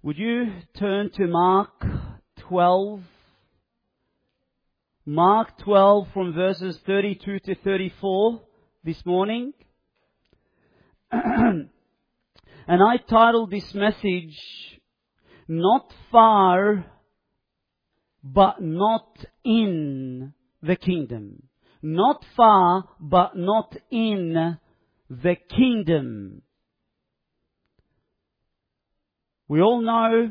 Would you turn to Mark 12? Mark 12 from verses 32 to 34 this morning. And I titled this message, Not Far, but Not in the Kingdom. Not far, but not in the kingdom. We all know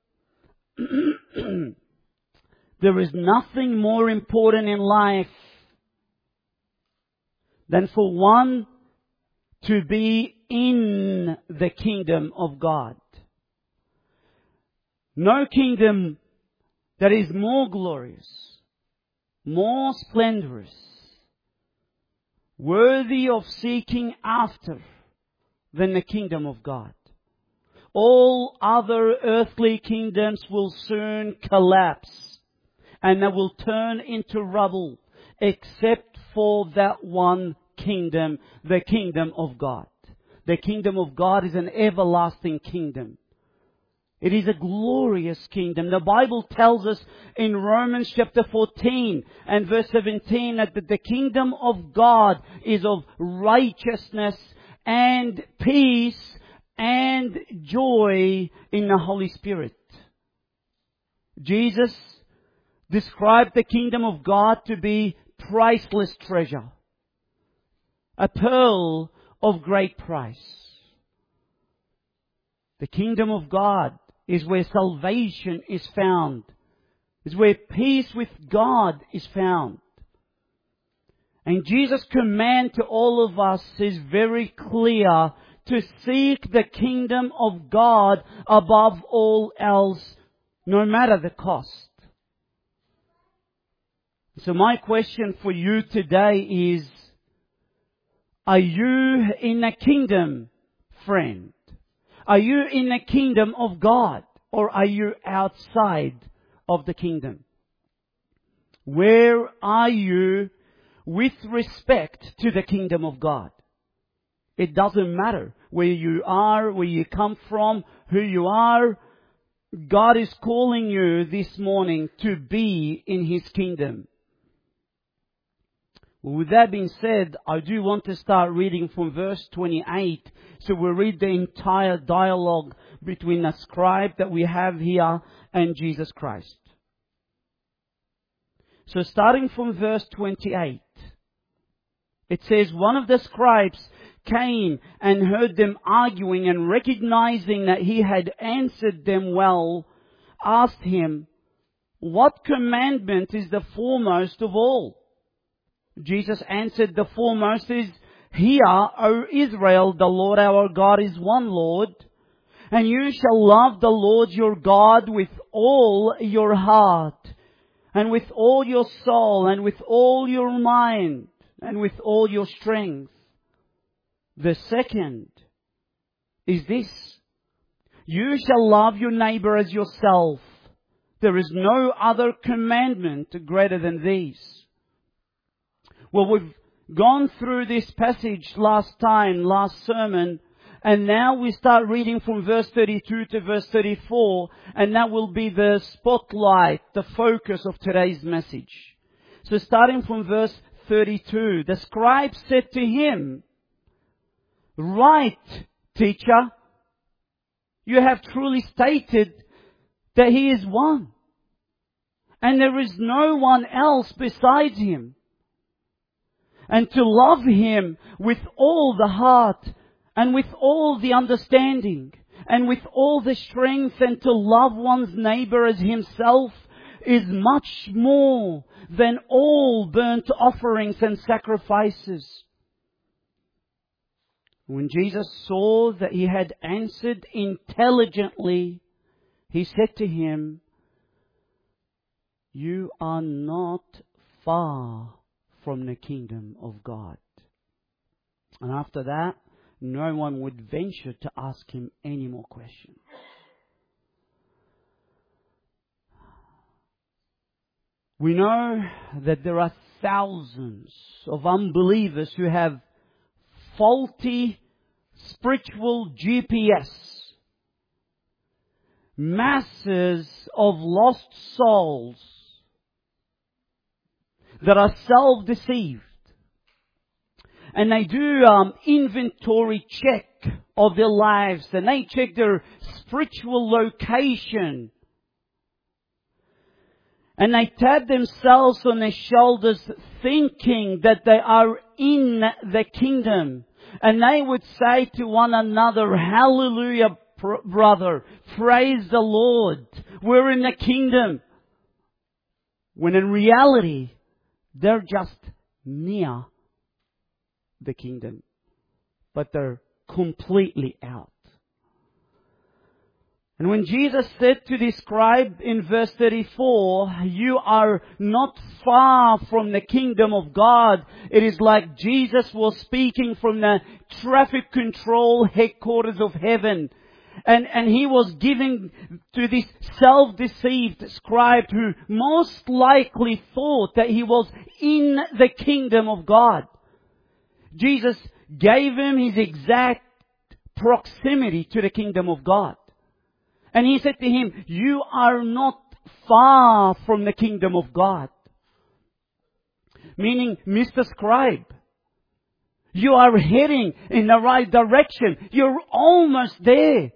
there is nothing more important in life than for one to be in the kingdom of God. No kingdom that is more glorious, more splendorous, worthy of seeking after than the kingdom of God. All other earthly kingdoms will soon collapse and they will turn into rubble except for that one kingdom, the kingdom of God. The kingdom of God is an everlasting kingdom. It is a glorious kingdom. The Bible tells us in Romans chapter 14 and verse 17 that the kingdom of God is of righteousness and peace and joy in the Holy Spirit. Jesus described the kingdom of God to be priceless treasure, a pearl of great price. The kingdom of God is where salvation is found, is where peace with God is found. And Jesus' command to all of us is very clear: to seek the kingdom of God above all else, no matter the cost. So my question for you today is, are you in the kingdom, friend? Are you in the kingdom of God, or are you outside of the kingdom? Where are you with respect to the kingdom of God? It doesn't matter where you are, where you come from, who you are. God is calling you this morning to be in His kingdom. With that being said, I do want to start reading from verse 28. So we'll read the entire dialogue between the scribe that we have here and Jesus Christ. So starting from verse 28, it says, one of the scribes came and heard them arguing, and recognizing that he had answered them well, asked him, "What commandment is the foremost of all?" Jesus answered, "The foremost is, Hear, O Israel, the Lord our God is one Lord, and you shall love the Lord your God with all your heart, and with all your soul, and with all your mind, and with all your strength. The second is this: you shall love your neighbor as yourself. There is no other commandment greater than these." Well, we've gone through this passage last sermon, and now we start reading from verse 32 to verse 34, and that will be the spotlight, the focus of today's message. So starting from verse 32, the scribe said to him, "Right, teacher, you have truly stated that He is one, and there is no one else besides Him. And to love Him with all the heart, and with all the understanding, and with all the strength, and to love one's neighbor as himself, is much more than all burnt offerings and sacrifices." When Jesus saw that he had answered intelligently, He said to him, "You are not far from the kingdom of God." And after that, no one would venture to ask him any more questions. We know that there are thousands of unbelievers who have faulty spiritual GPS. masses of lost souls that are self-deceived. And they do inventory check of their lives, and they check their spiritual location. And they tap themselves on their shoulders thinking that they are in the kingdom. And they would say to one another, "Hallelujah, brother, praise the Lord, we're in the kingdom." When in reality, they're just near the kingdom, but they're completely out. And when Jesus said to this scribe in verse 34, "You are not far from the kingdom of God," it is like Jesus was speaking from the traffic control headquarters of heaven. And He was giving to this self-deceived scribe who most likely thought that he was in the kingdom of God. Jesus gave him His exact proximity to the kingdom of God. And He said to him, "You are not far from the kingdom of God." Meaning, Mr. Scribe, you are heading in the right direction. You're almost there.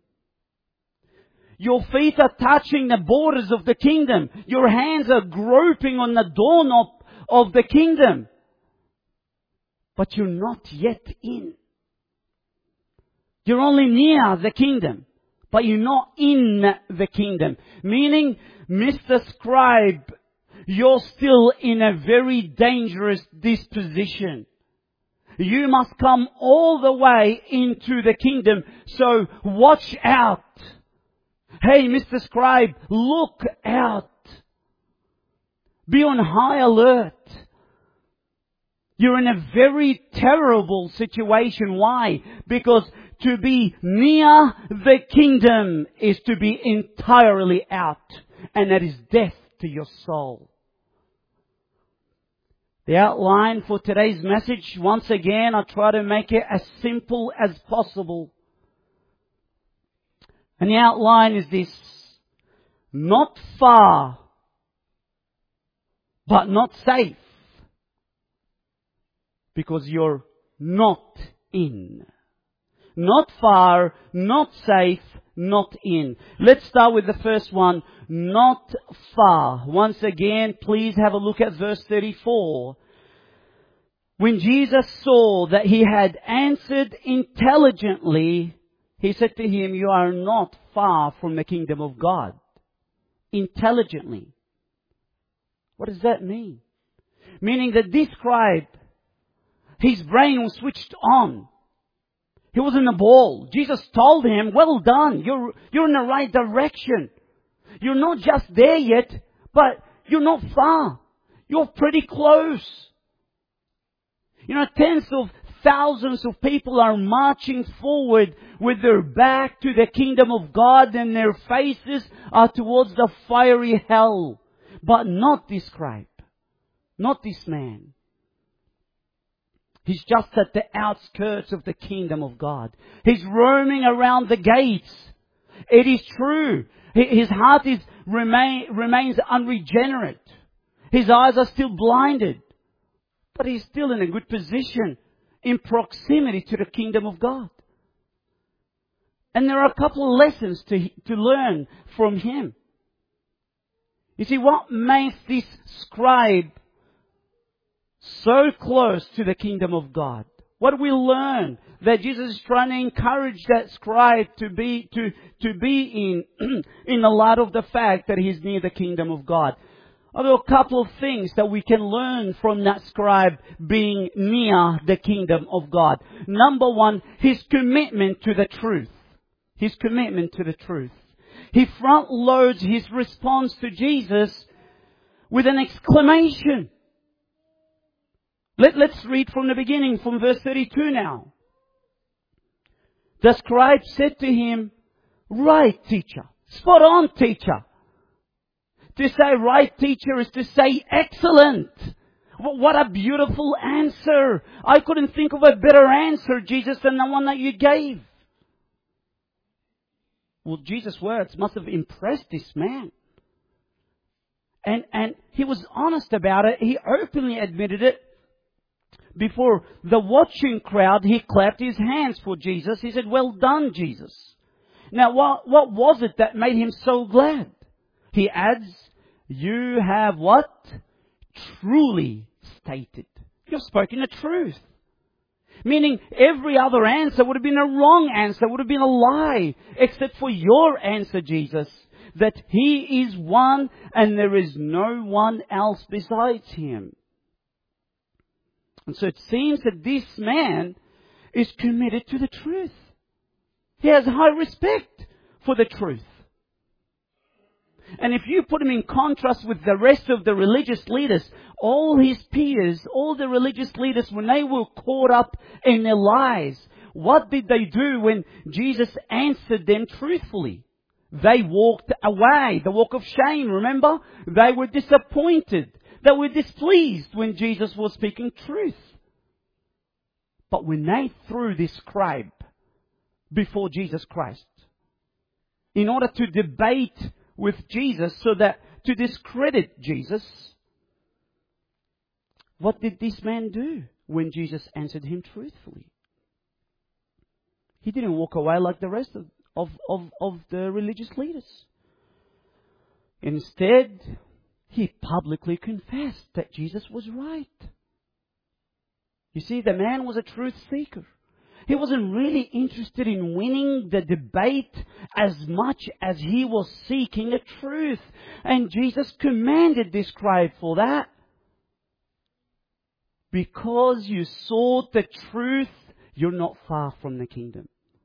Your feet are touching the borders of the kingdom. Your hands are groping on the doorknob of the kingdom. But you're not yet in. You're only near the kingdom, but you're not in the kingdom. Meaning, Mr. Scribe, you're still in a very dangerous disposition. You must come all the way into the kingdom, so watch out. Hey, Mr. Scribe, look out. Be on high alert. You're in a very terrible situation. Why? Because to be near the kingdom is to be entirely out. And that is death to your soul. The outline for today's message, once again, I try to make it as simple as possible. And the outline is this: not far, but not safe. Because you're not in. Not far, not safe, not in. Let's start with the first one, not far. Once again, please have a look at verse 34. When Jesus saw that he had answered intelligently, He said to him, "You are not far from the kingdom of God." Intelligently. What does that mean? Meaning that this scribe, his brain was switched on. He was in the ball. Jesus told him, "Well done. You're in the right direction. You're not just there yet, but you're not far. You're pretty close." You know, tens of thousands of people are marching forward with their back to the kingdom of God, and their faces are towards the fiery hell. But not this scribe. Not this man. He's just at the outskirts of the kingdom of God. He's roaming around the gates. It is true. His heart remains unregenerate. His eyes are still blinded. But he's still in a good position in proximity to the kingdom of God. And there are a couple of lessons to learn from him. You see, what makes this scribe so close to the kingdom of God? What we learn that Jesus is trying to encourage that scribe to be in the light of the fact that he's near the kingdom of God. There are a couple of things that we can learn from that scribe being near the kingdom of God. Number one, his commitment to the truth. His commitment to the truth. He front loads his response to Jesus with an exclamation. Let's read from the beginning, from verse 32 now. The scribe said to him, "Right, teacher." Spot on, teacher. To say right, teacher, is to say excellent. What a beautiful answer. I couldn't think of a better answer, Jesus, than the one that you gave. Well, Jesus' words must have impressed this man. And he was honest about it. He openly admitted it. Before the watching crowd, he clapped his hands for Jesus. He said, "Well done, Jesus." Now, what was it that made him so glad? He adds, "You have" what? "Truly stated." You've spoken the truth. Meaning every other answer would have been a wrong answer, would have been a lie, except for your answer, Jesus, that He is one and there is no one else besides Him. And so it seems that this man is committed to the truth. He has high respect for the truth. And if you put him in contrast with the rest of the religious leaders, all his peers, all the religious leaders, when they were caught up in their lies, what did they do when Jesus answered them truthfully? They walked away, the walk of shame, remember? They were disappointed. They were displeased when Jesus was speaking truth. But when they threw this scribe before Jesus Christ, in order to debate with Jesus, so that to discredit Jesus, what did this man do when Jesus answered him truthfully? He didn't walk away like the rest of the religious leaders. Instead, he publicly confessed that Jesus was right. You see, the man was a truth seeker. He wasn't really interested in winning the debate as much as he was seeking the truth. And Jesus commanded this scribe for that. Because you sought the truth, you're not far from the kingdom.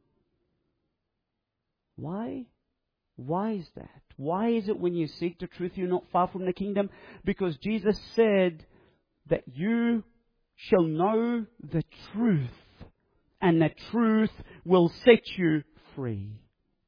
Why? Why is that? Why is it when you seek the truth, you're not far from the kingdom? Because Jesus said that you shall know the truth, and the truth will set you free.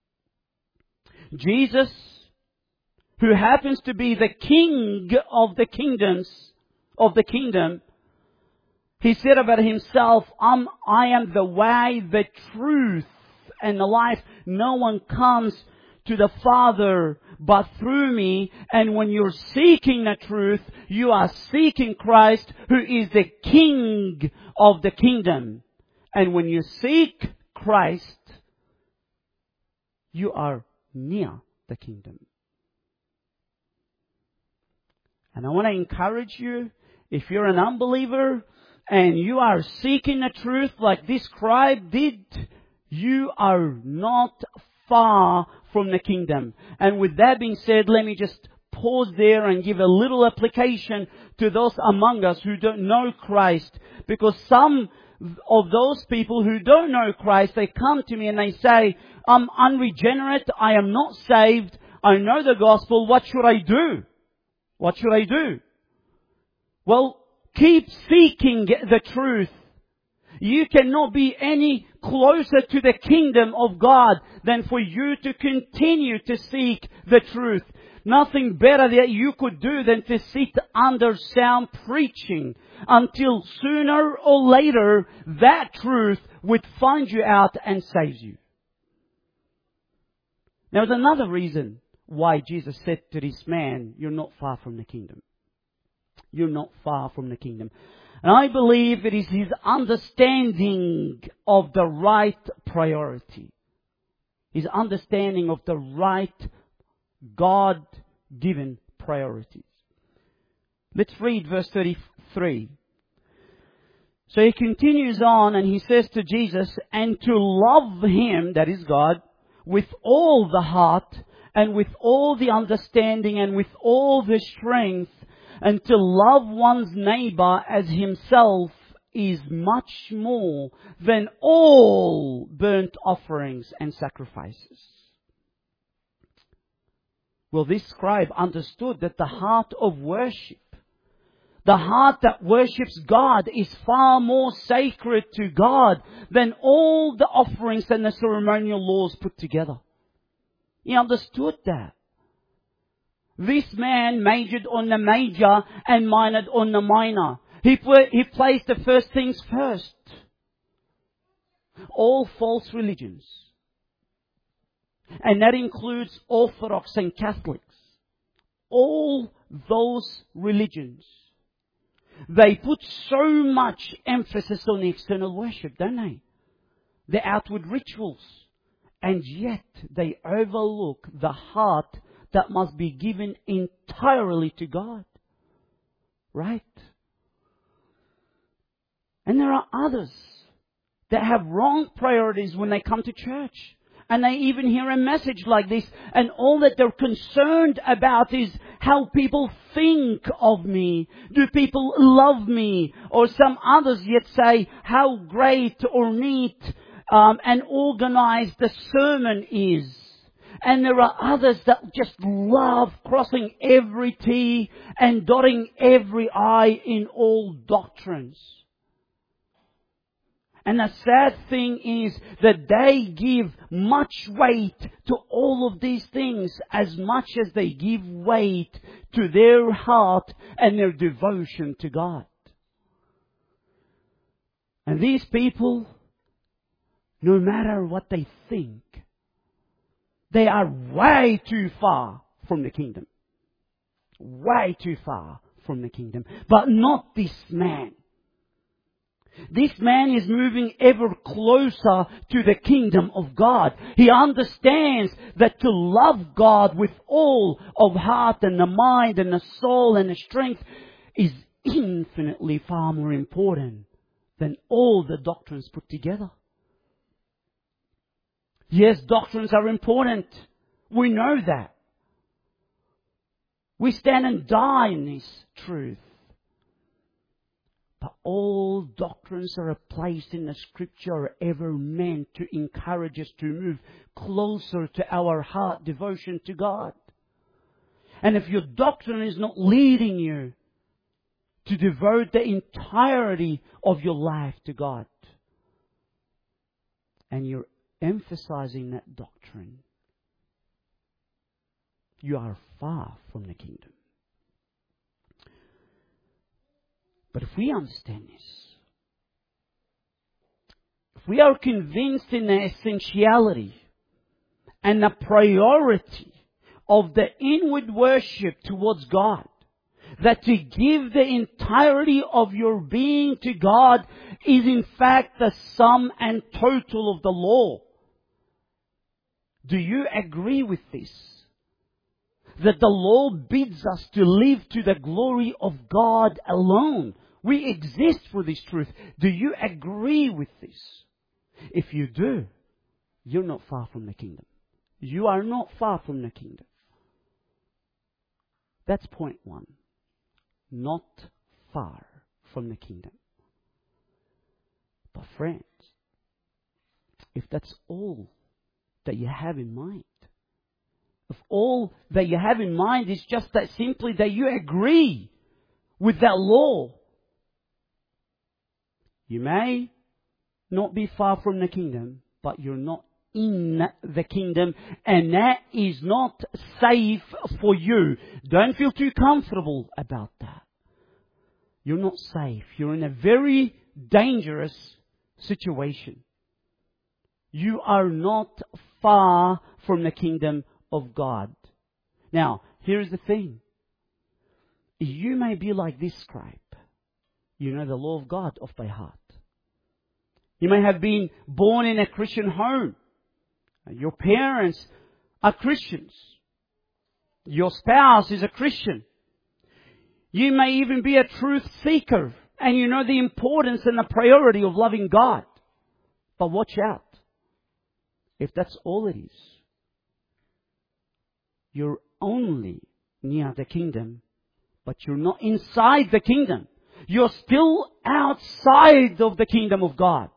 Jesus, who happens to be the king of the kingdom, he said about himself, I am the way, the truth, and the life. No one comes to the Father but through me. And when you're seeking the truth, you are seeking Christ, who is the King of the kingdom. And when you seek Christ, you are near the kingdom. And I want to encourage you, if you're an unbeliever and you are seeking the truth like this scribe did, you are not far from the kingdom. And with that being said, let me just pause there and give a little application to those among us who don't know Christ. Because some of those people who don't know Christ, they come to me and they say, I'm unregenerate, I am not saved, I know the gospel, what should I do? What should I do? Well, keep seeking the truth. You cannot be any closer to the kingdom of God than for you to continue to seek the truth. Nothing better that you could do than to sit under sound preaching until sooner or later that truth would find you out and save you. Now, there's another reason why Jesus said to this man, you're not far from the kingdom. You're not far from the kingdom. And I believe it is his understanding of the right priority. His understanding of the right God-given priorities. Let's read verse 33. So he continues on and he says to Jesus, and to love Him, that is God, with all the heart and with all the understanding and with all the strength, and to love one's neighbor as himself is much more than all burnt offerings and sacrifices. Well, this scribe understood that the heart of worship, the heart that worships God, is far more sacred to God than all the offerings and the ceremonial laws put together. He understood that. This man majored on the major and minored on the minor. He placed the first things first. All false religions And that includes Orthodox and Catholics. All those religions, they put so much emphasis on the external worship, don't they? The outward rituals. And yet they overlook the heart that must be given entirely to God. Right? And there are others that have wrong priorities when they come to church. And they even hear a message like this, and all that they're concerned about is how people think of me. Do people love me? Or some others yet say how great or neat and organized the sermon is. And there are others that just love crossing every T and dotting every I in all doctrines. And the sad thing is that they give much weight to all of these things as much as they give weight to their heart and their devotion to God. And these people, no matter what they think, they are way too far from the kingdom. Way too far from the kingdom. But not this man. This man is moving ever closer to the kingdom of God. He understands that to love God with all of heart and the mind and the soul and the strength is infinitely far more important than all the doctrines put together. Yes, doctrines are important. We know that. We stand and die in this truth. But all doctrines that are placed in the Scripture are ever meant to encourage us to move closer to our heart devotion to God. And if your doctrine is not leading you to devote the entirety of your life to God, and you're emphasizing that doctrine, you are far from the kingdom. But if we understand this, if we are convinced in the essentiality and the priority of the inward worship towards God, that to give the entirety of your being to God is in fact the sum and total of the law. Do you agree with this? That the law bids us to live to the glory of God alone. We exist for this truth. Do you agree with this? If you do, you're not far from the kingdom. You are not far from the kingdom. That's point one. Not far from the kingdom. But friends, if that's all that you have in mind, if all that you have in mind is just that simply that you agree with that law, you may not be far from the kingdom, but you're not in the kingdom, and that is not safe for you. Don't feel too comfortable about that. You're not safe. You're in a very dangerous situation. You are not far from the kingdom of God. Now, here's the thing. You may be like this scribe. You know the law of God off by heart. You may have been born in a Christian home. Your parents are Christians. Your spouse is a Christian. You may even be a truth seeker, and you know the importance and the priority of loving God. But watch out. If that's all it is, you're only near the kingdom, but you're not inside the kingdom. You're still outside of the kingdom of God.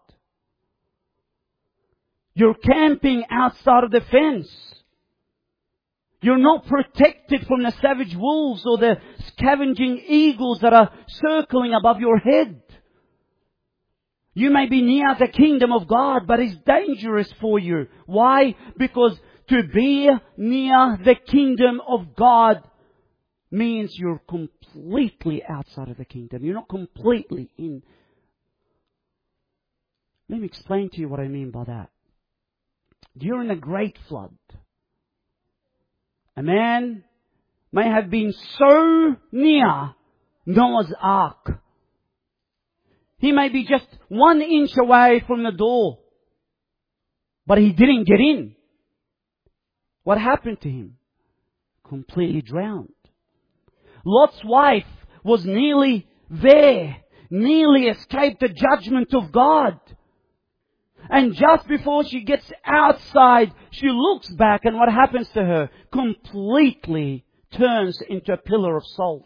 You're camping outside of the fence. You're not protected from the savage wolves or the scavenging eagles that are circling above your head. You may be near the kingdom of God, but it's dangerous for you. Why? Because to be near the kingdom of God means you're completely outside of the kingdom. You're not completely in. Let me explain to you what I mean by that. During the Great Flood, A man may have been so near Noah's Ark. He may be just 1 inch away from the door, but he didn't get in. What happened to him? Completely drowned. Lot's wife was nearly there, nearly escaped the judgment of God. And just before she gets outside, she looks back, and what happens to her? Completely turns into a pillar of salt.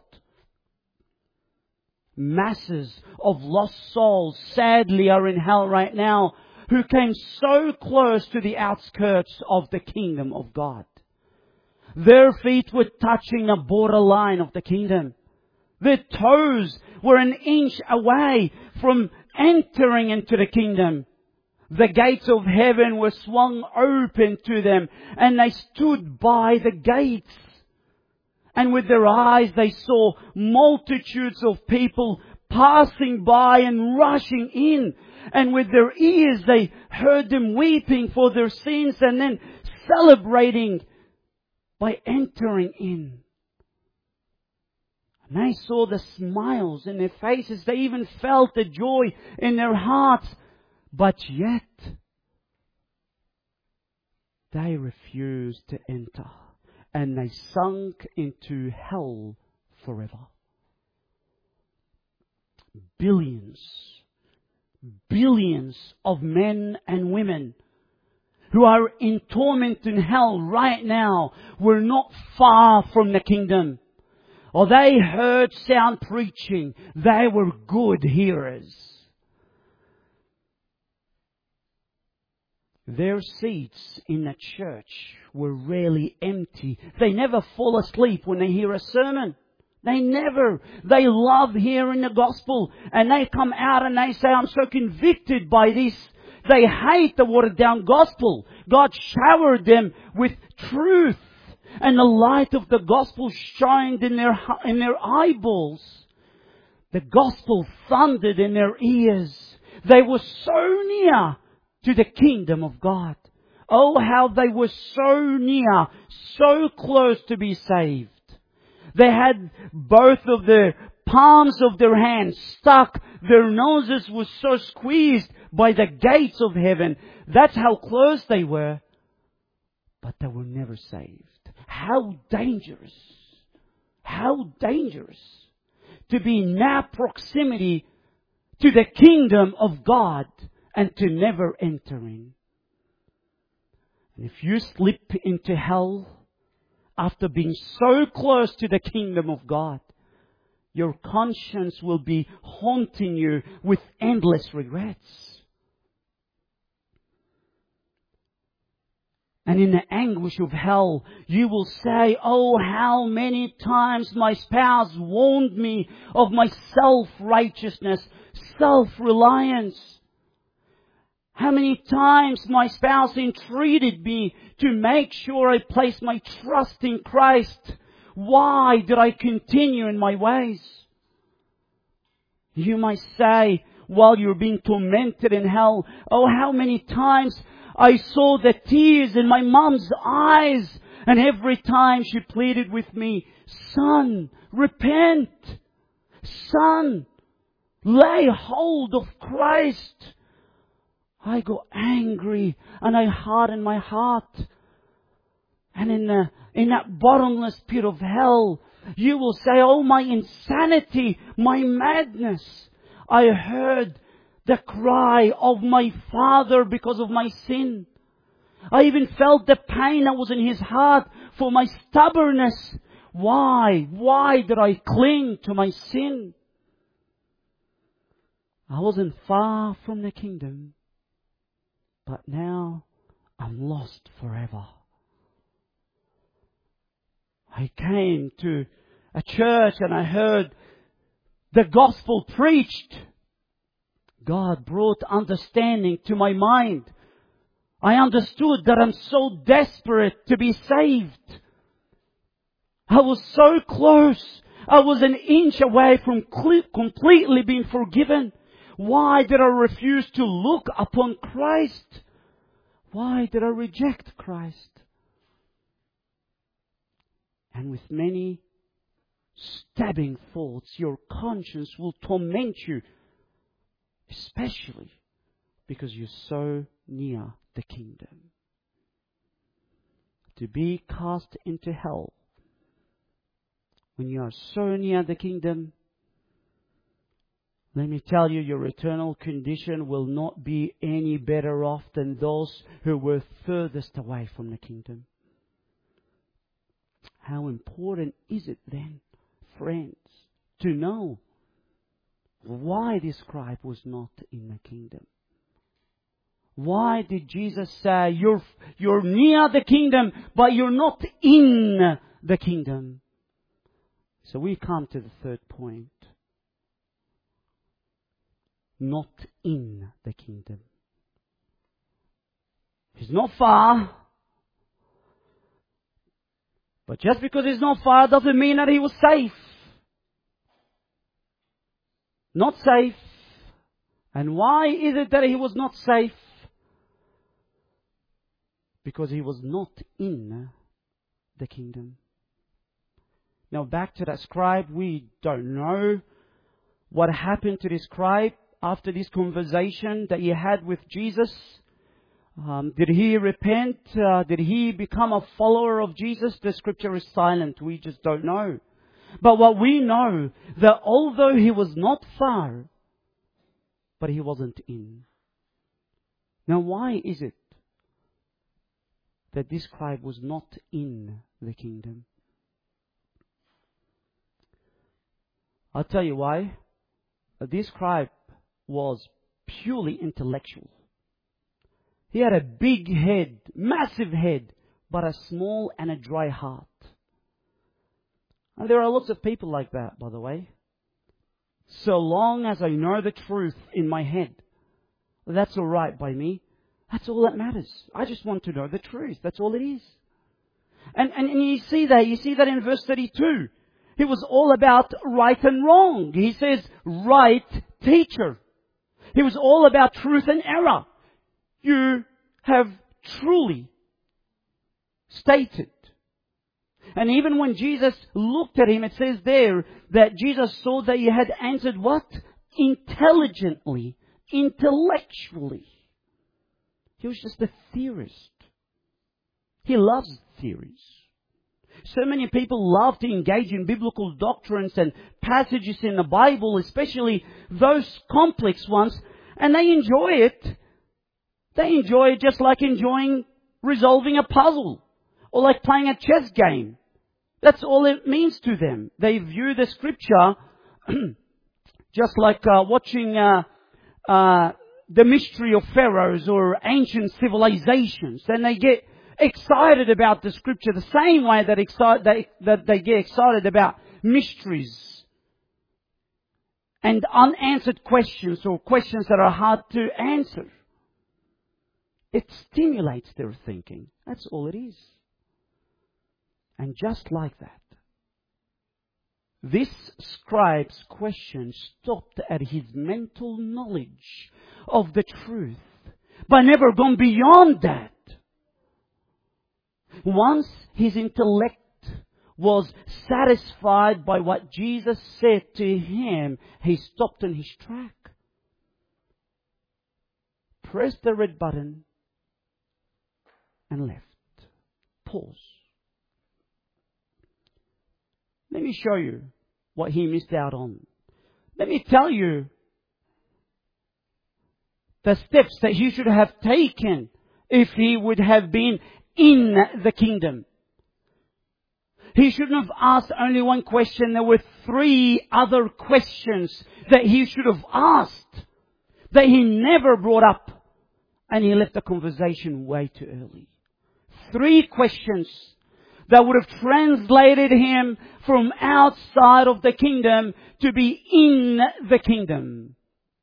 Masses of lost souls sadly are in hell right now, who came so close to the outskirts of the kingdom of God. Their feet were touching the borderline of the kingdom. Their toes were 1 inch away from entering into the kingdom. The gates of heaven were swung open to them, and they stood by the gates. And with their eyes they saw multitudes of people passing by and rushing in. And with their ears they heard them weeping for their sins and then celebrating by entering in. And they saw the smiles in their faces. They even felt the joy in their hearts. But yet, they refused to enter. And they sunk into hell forever. Billions of men and women who are in torment in hell right now were not far from the kingdom. Or they heard sound preaching. They were good hearers. Their seats in the church were rarely empty. They never fall asleep when they hear a sermon. They never. They love hearing the gospel. And they come out and they say, I'm so convicted by this. They hate the watered down gospel. God showered them with truth. And the light of the gospel shined in their eyeballs. The gospel thundered in their ears. They were so near to the kingdom of God. Oh, how they were so near, so close to be saved. They had both of their palms of their hands stuck. Their noses were so squeezed by the gates of heaven. That's how close they were. But they were never saved. How dangerous. How dangerous to be in that proximity to the kingdom of God and to never enter in. And if you slip into hell after being so close to the kingdom of God, your conscience will be haunting you with endless regrets. And in the anguish of hell, you will say, oh, how many times my spouse warned me of my self-righteousness, self-reliance. How many times my spouse entreated me to make sure I place my trust in Christ. Why did I continue in my ways? You might say, while you're being tormented in hell, oh, how many times I saw the tears in my mom's eyes. And every time she pleaded with me, son, repent. Son, lay hold of Christ. I got angry and I hardened my heart. And in that bottomless pit of hell, you will say, oh, my insanity, my madness. I heard the cry of my father because of my sin. I even felt the pain that was in his heart for my stubbornness. Why? Why did I cling to my sin? I wasn't far from the kingdom, but now I'm lost forever. I came to a church and I heard the gospel preached. God brought understanding to my mind. I understood that I'm so desperate to be saved. I was so close. I was an inch away from completely being forgiven. Why did I refuse to look upon Christ? Why did I reject Christ? And with many stabbing thoughts, your conscience will torment you, especially because you're so near the kingdom. To be cast into hell when you are so near the kingdom, let me tell you, your eternal condition will not be any better off than those who were furthest away from the kingdom. How important is it then, friends, to know why this scribe was not in the kingdom? Why did Jesus say, you're near the kingdom, but you're not in the kingdom? So we come to the third point. Not in the kingdom. He's not far. But just because he's not far doesn't mean that he was safe. Not safe. And why is it that he was not safe? Because he was not in the kingdom. Now back to that scribe, we don't know what happened to this scribe after this conversation that he had with Jesus. Did he repent? Did he become a follower of Jesus? The scripture is silent. We just don't know. But what we know, that although he was not far, but he wasn't in. Now why is it that this scribe was not in the kingdom? I'll tell you why. This scribe was purely intellectual. He had a big head, massive head, but a small and a dry heart. And there are lots of people like that, by the way. So long as I know the truth in my head, that's all right by me. That's all that matters. I just want to know the truth. That's all it is. And you see that in verse 32. It was all about right and wrong. He says, right teacher. It was all about truth and error. You have truly stated. And even when Jesus looked at him, it says there that Jesus saw that he had answered what? Intelligently, intellectually. He was just a theorist. He loves theories. So many people love to engage in biblical doctrines and passages in the Bible, especially those complex ones, and they enjoy it. They enjoy it just like enjoying resolving a puzzle or like playing a chess game. That's all it means to them. They view the scripture just like watching the mystery of pharaohs or ancient civilizations. And they get excited about the scripture the same way that they get excited about mysteries and unanswered questions or questions that are hard to answer. It stimulates their thinking. That's all it is. And just like that, this scribe's question stopped at his mental knowledge of the truth, but never gone beyond that. Once his intellect was satisfied by what Jesus said to him, he stopped in his track, pressed the red button, and left. Pause. Let me show you what he missed out on. Let me tell you the steps that he should have taken if he would have been in the kingdom. He shouldn't have asked only one question. There were 3 other questions that he should have asked that he never brought up, and he left the conversation way too early. 3 questions that would have translated him from outside of the kingdom to be in the kingdom.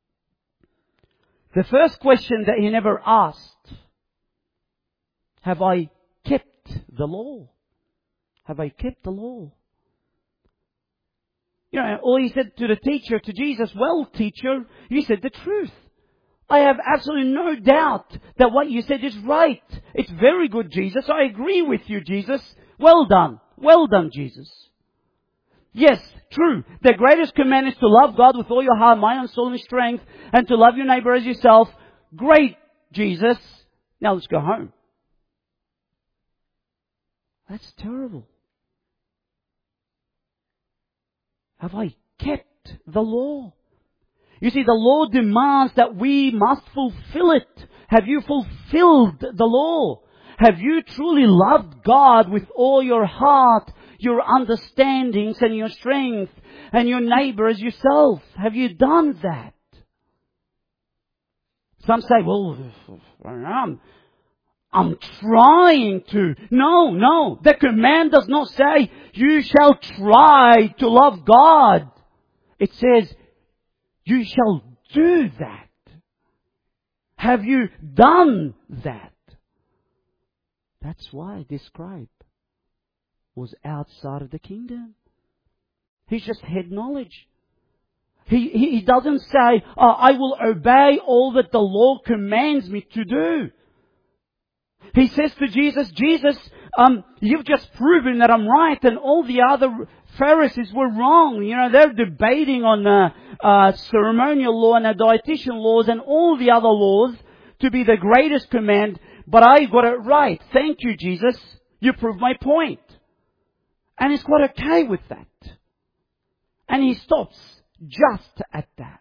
The first question that he never asked: have I kept the law? Have I kept the law? All he said to the teacher, to Jesus, well, teacher, you said the truth. I have absolutely no doubt that what you said is right. It's very good, Jesus. I agree with you, Jesus. Well done. Well done, Jesus. Yes, true. The greatest command is to love God with all your heart, mind, and soul and strength, and to love your neighbor as yourself. Great, Jesus. Now let's go home. That's terrible. Have I kept the law? You see, the law demands that we must fulfill it. Have you fulfilled the law? Have you truly loved God with all your heart, your understandings and your strength, and your neighbor as yourself? Have you done that? Some say, well, I'm trying to. No. The command does not say, you shall try to love God. It says, you shall do that. Have you done that? That's why this scribe was outside of the kingdom. He's just head knowledge. He doesn't say, I will obey all that the law commands me to do. He says to Jesus, Jesus, you've just proven that I'm right and all the other Pharisees were wrong. You know, they're debating on ceremonial law and the dietitian laws and all the other laws to be the greatest command, but I got it right. Thank you, Jesus. You proved my point. And he's quite okay with that. And he stops just at that.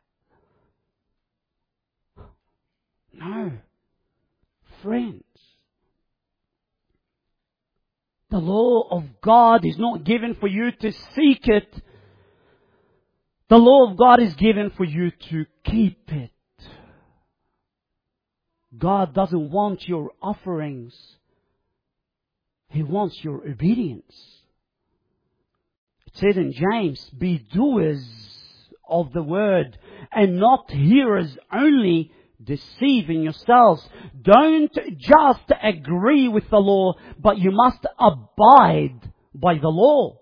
No. Friends, the law of God is not given for you to seek it. The law of God is given for you to keep it. God doesn't want your offerings. He wants your obedience. It says in James, be doers of the word and not hearers only, deceiving yourselves. Don't just agree with the law, but you must abide by the law.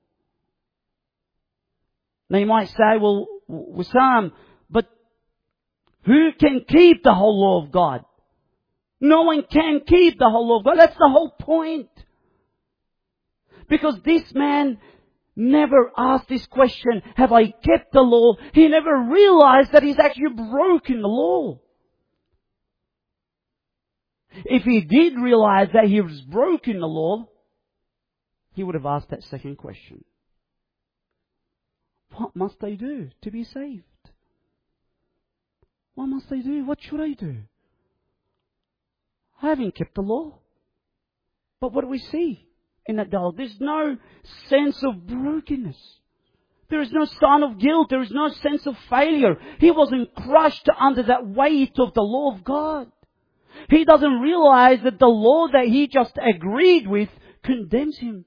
Now you might say, well, Wissam, but who can keep the whole law of God? No one can keep the whole law of God. That's the whole point. Because this man never asked this question, have I kept the law? He never realized that he's actually broken the law. If he did realize that he was broken the law, he would have asked that second question. What must I do to be saved? What must I do? What should I do? I haven't kept the law. But what do we see in that dialogue? There's no sense of brokenness. There is no sign of guilt. There is no sense of failure. He wasn't crushed under that weight of the law of God. He doesn't realize that the law that he just agreed with condemns him.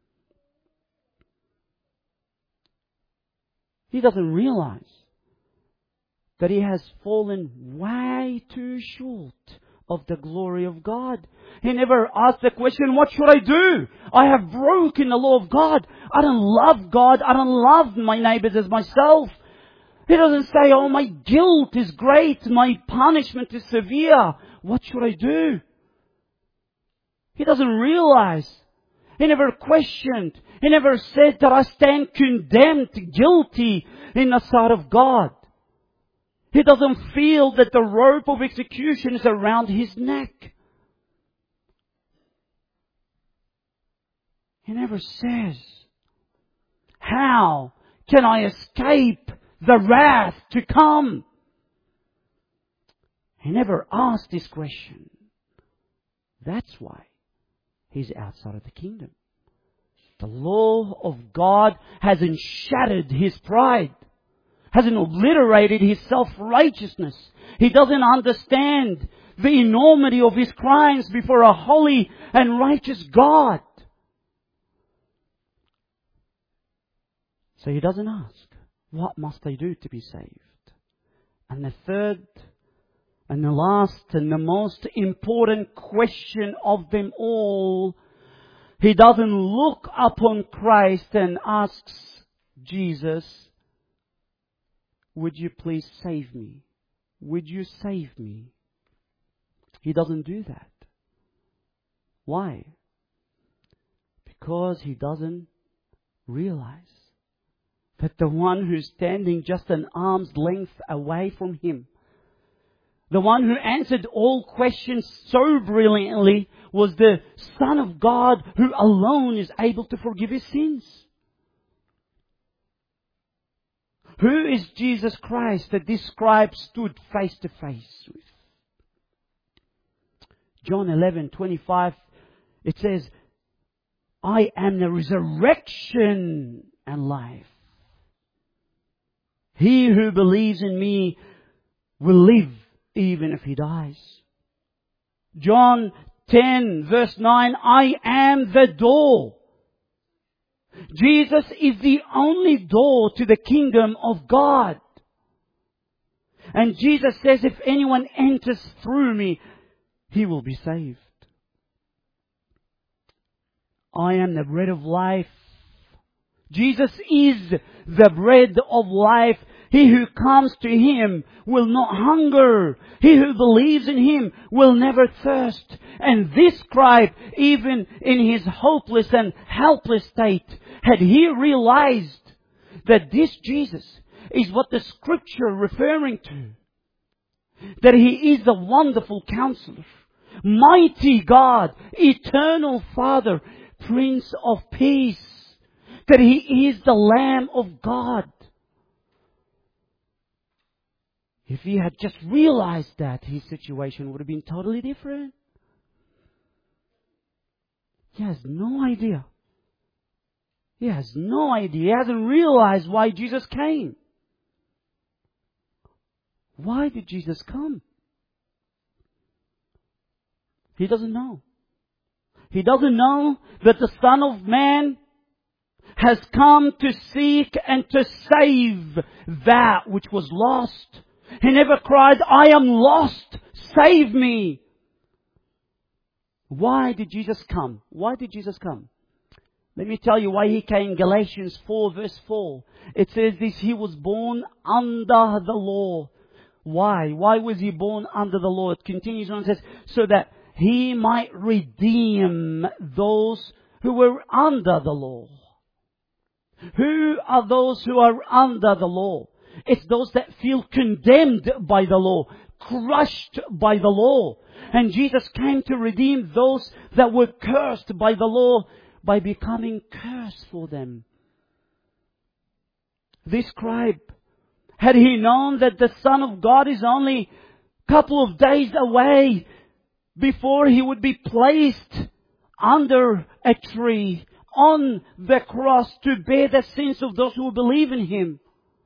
He doesn't realize that he has fallen way too short of the glory of God. He never asked the question, what should I do? I have broken the law of God. I don't love God. I don't love my neighbors as myself. He doesn't say, oh, my guilt is great. My punishment is severe. What should I do? He doesn't realize. He never questioned. He never said that I stand condemned, guilty in the sight of God. He doesn't feel that the rope of execution is around his neck. He never says, how can I escape the wrath to come? He never asked this question. That's why he's outside of the kingdom. The law of God hasn't shattered his pride, hasn't obliterated his self-righteousness. He doesn't understand the enormity of his crimes before a holy and righteous God. So he doesn't ask, what must I do to be saved? And the third and the last and the most important question of them all, he doesn't look upon Christ and asks Jesus, would you please save me? Would you save me? He doesn't do that. Why? Because he doesn't realize that the one who's standing just an arm's length away from him, the one who answered all questions so brilliantly, was the Son of God who alone is able to forgive his sins. Who is Jesus Christ that this scribe stood face to face with? John 11:25, it says, I am the resurrection and life. He who believes in me will live even if he dies. John 10 verse 9, I am the door. Jesus is the only door to the kingdom of God. And Jesus says, if anyone enters through me, he will be saved. I am the bread of life. Jesus is the bread of life. He who comes to Him will not hunger. He who believes in Him will never thirst. And this scribe, even in his hopeless and helpless state, had he realized that this Jesus is what the Scripture referring to. That He is the wonderful Counselor, mighty God, eternal Father, Prince of Peace. That He is the Lamb of God. If he had just realized that, his situation would have been totally different. He has no idea. He has no idea. He hasn't realized why Jesus came. Why did Jesus come? He doesn't know. He doesn't know that the Son of Man has come to seek and to save that which was lost. He never cried, I am lost, save me. Why did Jesus come? Why did Jesus come? Let me tell you why He came. Galatians 4 verse 4. It says this, He was born under the law. Why? Why was He born under the law? It continues on and says, so that He might redeem those who were under the law. Who are those who are under the law? It's those that feel condemned by the law, crushed by the law. And Jesus came to redeem those that were cursed by the law by becoming cursed for them. This scribe, had he known that the Son of God is only a couple of days away before He would be placed under a tree on the cross to bear the sins of those who believe in Him,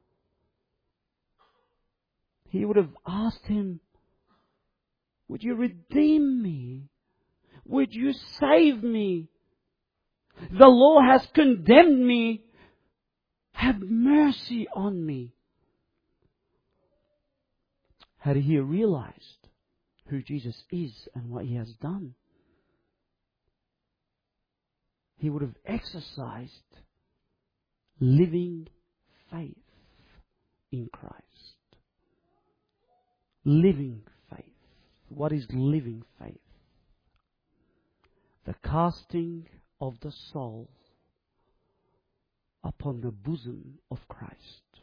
he would have asked Him, would you redeem me? Would you save me? The law has condemned me. Have mercy on me. Had he realized who Jesus is and what He has done, he would have exercised living faith in Christ. Living faith. What is living faith? The casting of the soul upon the bosom of Christ.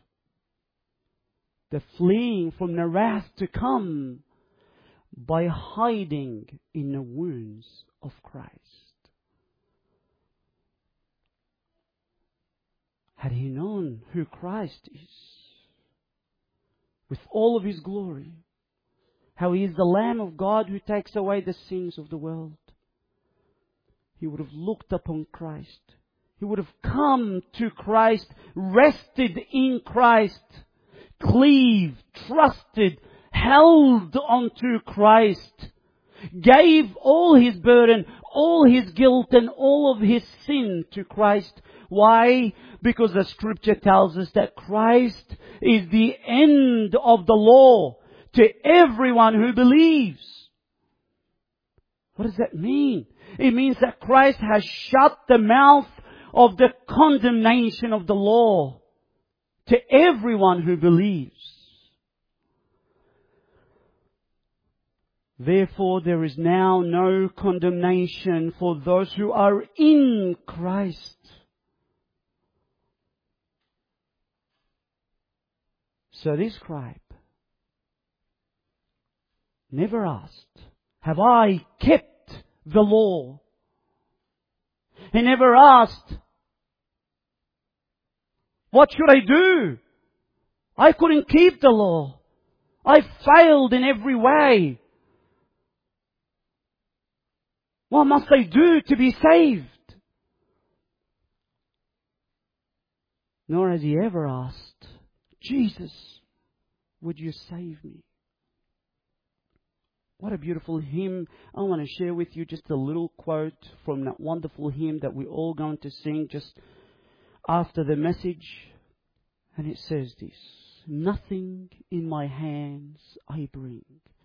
The fleeing from the wrath to come by hiding in the wounds of Christ. Had he known who Christ is, with all of His glory, how He is the Lamb of God who takes away the sins of the world, he would have looked upon Christ. He would have come to Christ, rested in Christ, cleaved, trusted, held onto Christ, gave all his burden, all his guilt and all of his sin to Christ. Why? Because the Scripture tells us that Christ is the end of the law to everyone who believes. What does that mean? It means that Christ has shut the mouth of the condemnation of the law to everyone who believes. Therefore there is now no condemnation for those who are in Christ. So this scribe never asked, have I kept the law? He never asked, what should I do? I couldn't keep the law. I failed in every way. What must I do to be saved? Nor has he ever asked, Jesus, would you save me? What a beautiful hymn. I want to share with you just a little quote from that wonderful hymn that we're all going to sing just after the message. And it says this: nothing in my hands I bring,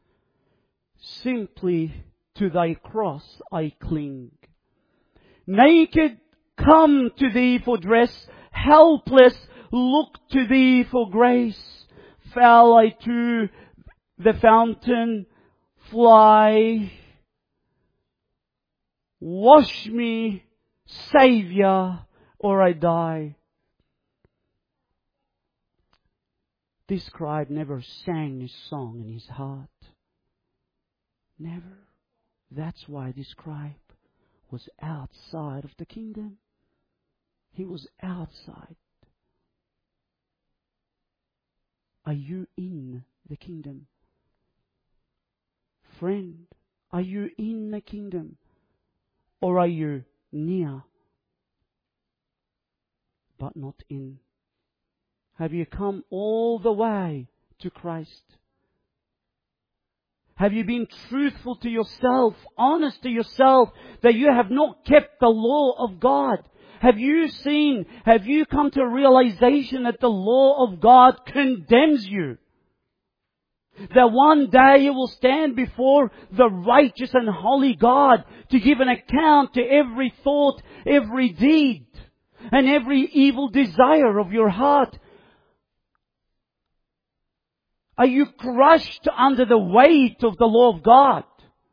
simply to thy cross I cling. Naked come to thee for dress, helpless look to thee for grace. Fell I to the fountain fly. Wash me, Saviour, or I die. This scribe never sang this song in his heart. Never. That's why this scribe was outside of the kingdom. He was outside. Are you in the kingdom? Friend, are you in the kingdom? Or are you near, but not in? Have you come all the way to Christ? Have you been truthful to yourself, honest to yourself, that you have not kept the law of God? Have you come to a realization that the law of God condemns you? That one day you will stand before the righteous and holy God to give an account to every thought, every deed, and every evil desire of your heart. Are you crushed under the weight of the law of God?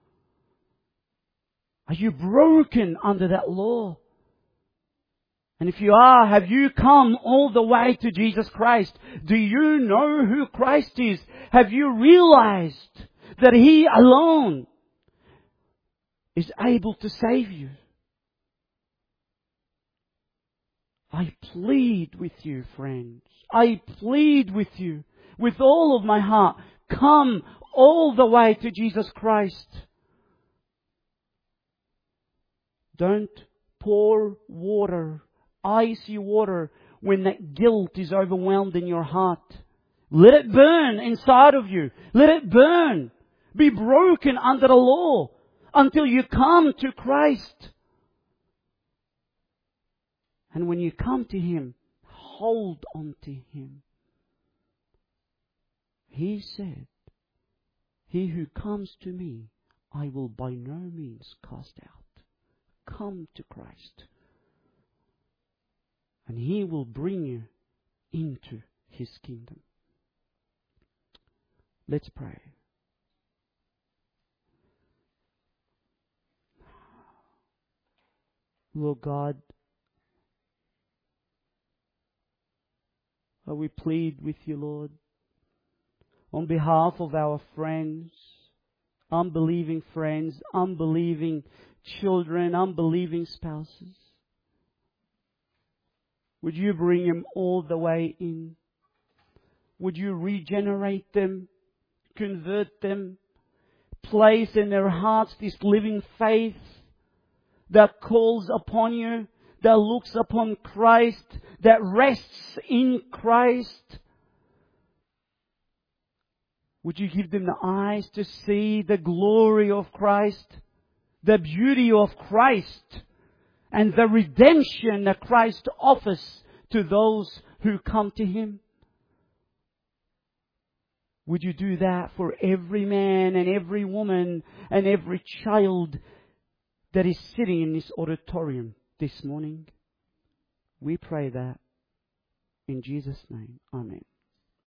Are you broken under that law? And if you are, have you come all the way to Jesus Christ? Do you know who Christ is? Have you realized that He alone is able to save you? I plead with you, friends. I plead with you with all of my heart. Come all the way to Jesus Christ. Don't pour water, icy water, when that guilt is overwhelmed in your heart. Let it burn inside of you. Let it burn. Be broken under the law until you come to Christ. And when you come to Him, hold on to Him. He said, he who comes to me, I will by no means cast out. Come to Christ. And He will bring you into His kingdom. Let's pray. Lord God, we plead with you, Lord, on behalf of our friends, unbelieving friends, unbelieving children, unbelieving spouses. Would you bring them all the way in? Would you regenerate them, convert them, place in their hearts this living faith that calls upon you, that looks upon Christ, that rests in Christ? Would you give them the eyes to see the glory of Christ, the beauty of Christ, and the redemption that Christ offers to those who come to Him? Would you do that for every man and every woman and every child that is sitting in this auditorium this morning? We pray that in Jesus' name. Amen.